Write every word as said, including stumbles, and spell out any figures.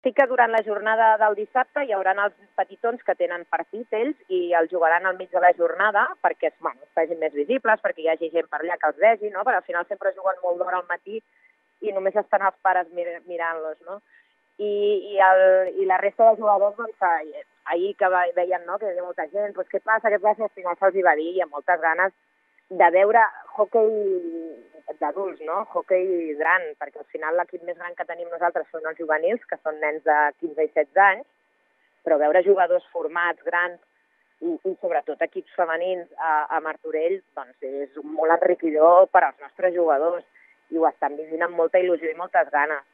Sí que durant la jornada del dissabte hi haurà els petitons que tenen partit ells i els jugaran al mig de la jornada perquè bueno, es facin més visibles, perquè hi hagi gent per allà que els vegi, no? Però al final sempre juguen molt d'hora al matí i només estan els pares mir mirant-los, no? I, i, el, i la resta de jugadors, doncs, ahir que veien, no?, que hi havia molta gent, doncs què passa, què passa, al final se'ls va dir, hi ha moltes ganes de veure hoquei d'adults, no? Hoquei gran, perquè al final l'equip més gran que tenim nosaltres són els juvenils, que són nens de quinze i setze anys, però veure jugadors formats, grans, i, i sobretot equips femenins a, a Martorell, doncs és molt enriquidor per als nostres jugadors, i ho estan vivint amb molta il·lusió i moltes ganes.